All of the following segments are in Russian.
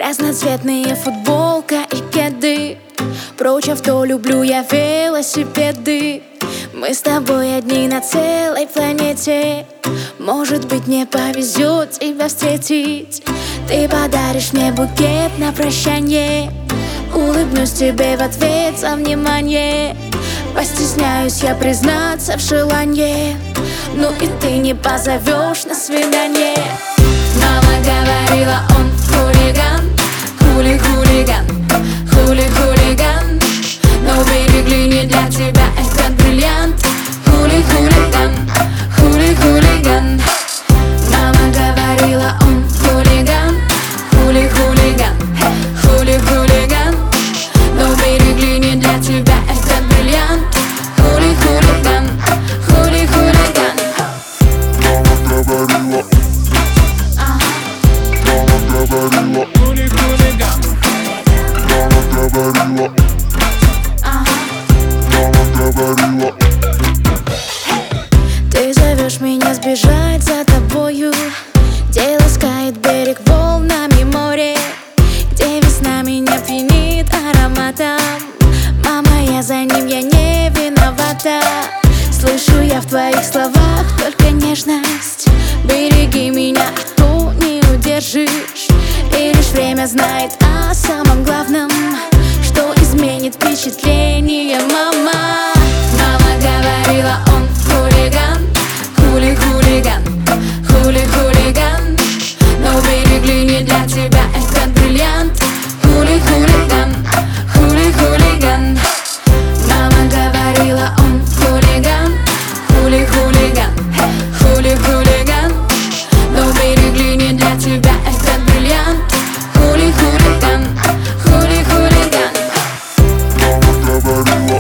Разноцветные футболка и кеды. Прочь авто, люблю я велосипеды. Мы с тобой одни на целой планете. Может быть, мне повезет тебя встретить. Ты подаришь мне букет на прощание. Улыбнусь тебе в ответ за внимание. Постесняюсь я признаться в желании. Ну и ты не позовешь на свидание. Мама говорила, он хулиган, хули-хулиган, хули-хулиган. Но берегли не для тебя этот бриллиант. Хули-хулиган, хули-хулиган. Мама говорила, он хулиган, хули-хулиган, хули-хулиган. Но берегли не для тебя этот бриллиант. Хули-хулиган, хули-хулиган. Мама говорила, Хули-хулиган. мама говорила, мама говорила. Ты зовешь меня сбежать за тобою, где ласкает берег волнами море, где весна меня пьянит ароматом. Мама, я за ним, я не виновата. Слышу я в твоих словах только нежность. Береги меня, и ту не удержишь. И лишь время знает о самом главном, что изменит впечатление. Мама, мама говорила, он хулиган, хули-хулиган, хули-хулиган. Но берегли не для тебя этот бриллиант. Хули-хулиган, хули-хулиган. Мама говорила, он хулиган, хули-хулиган, хули-хулиган. Но берегли не для тебя этот бриллиант. Хули-хулиган, хули-хулиган. Мама говорила,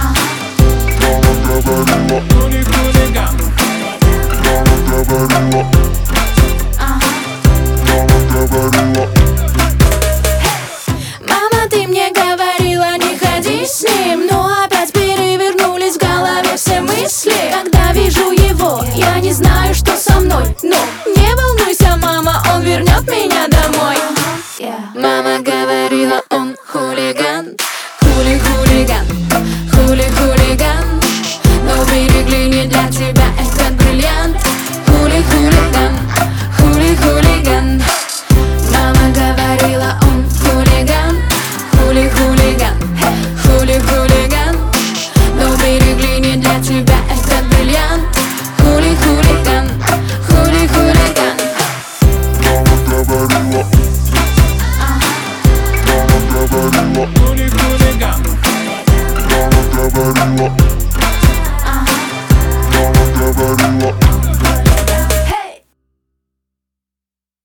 мама говорила, Хули-хулиган. мама говорила.